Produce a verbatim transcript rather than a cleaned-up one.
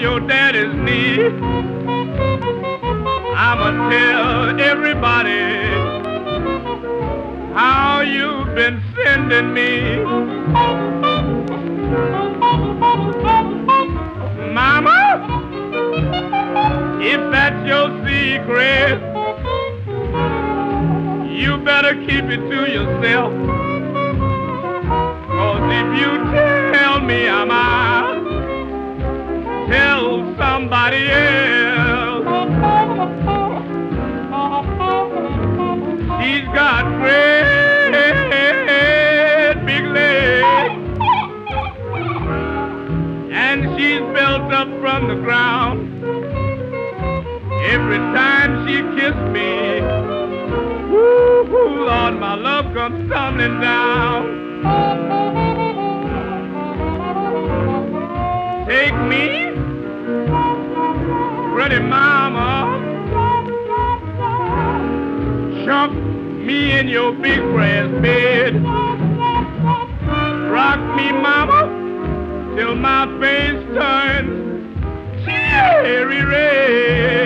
your daddy's knee. I'ma tell everybody how you've been sending me. Mama, if that's your secret, you better keep it to yourself. 'Cause if you tell me I'm out, tell somebody else. She's got great big legs, and she's built up from the ground. Every time she kissed me, woo, Lord, my love comes tumbling down. Take me, pretty mama, chunk me in your big grass bed. Rock me, mama, till my face turns cherry red.